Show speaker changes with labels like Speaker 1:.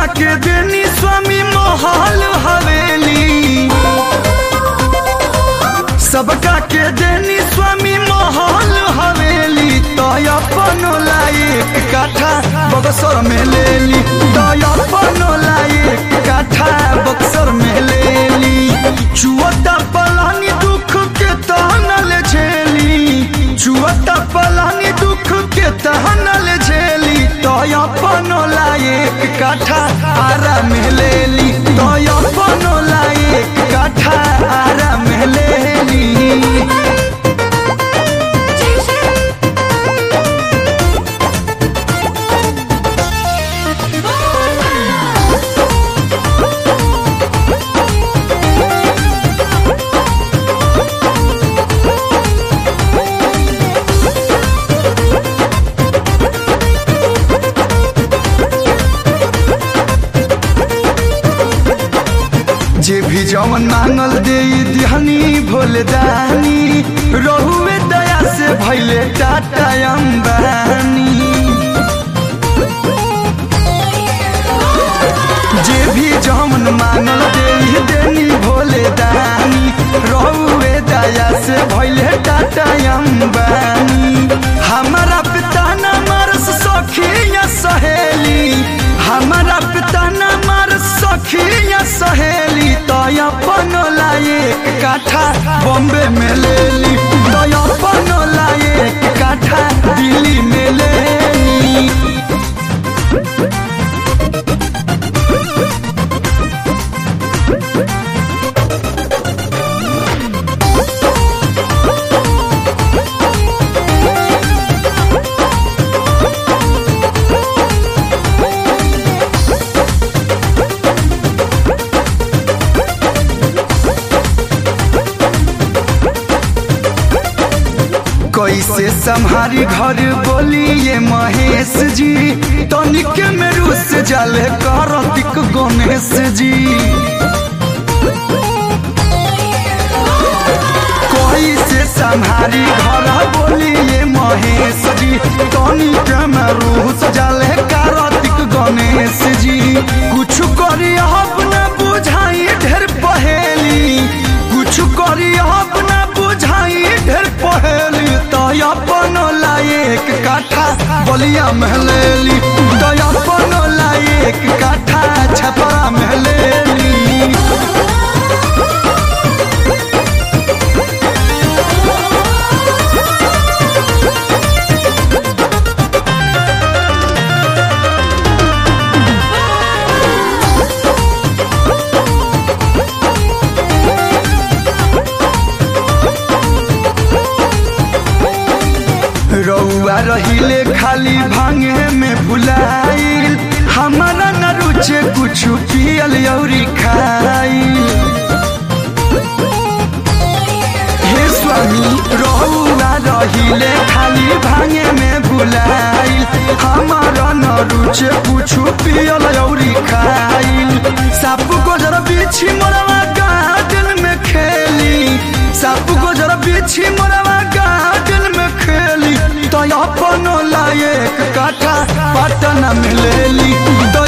Speaker 1: के देनी स्वामी महल हवेली, सबका के देनी स्वामी महल हवेली। तो अपन लायक काठा बक्सर में लेली, तो अपन लायक काठा बक्सर में लेली। चुअता पलानी दुख के तहनल झेली, चुअता पलानी दुख के तहनल झेली। तो अपन लायक काठा आरा में लेली, तो अपन लायक काठा आरा में लेली। जे भी जवन मांगल दे दिहनी भोले दानी, रहुए दया से भैले टाटा अंबानी। जे भी जवन मांगल दे देनी भोले दानी, रहुए दया से भैले टाटा अंबानी। हमारा पिता न मारस सखी या सहेली, हमारा पिता न मारस सखी या सहेली। तो अपन लायक काठा बॉम्बे में लेली, तो अपन लायक काठा दिल्ली में लेली। कैसे संहारी घर बोलिए महेश जी, तनिक में रूस जाले कार्तिक गणेश जी। कैसे संहारी घर बोलिए महेश जी, तनिक में रूस जाले कार्तिक गणेश जी। कुछ करी अपना बुझाई ढेर पहेली, कुछ करी अपना बुझाई ढेर पहेली। तो अपन लायक काठा बलिया में लेली, तो अपन लायक काठा छपरा में लेली। रउआ रहिले खाली भांगे में भुलाइल, हमारा न रुचे कुछ पियल औरी खाइल। हे स्वामी रउआ रहिले खाली भांगे में भुलाइल, हमारा न रुचे कुछ पियल औरी खाइल। साप गोजर बिछी मोरवा गार्डन में खेली, साप गोजर बिछी मोरवा गार्डन में खेली। तो अपन लायक काठा पटना में लेली, तो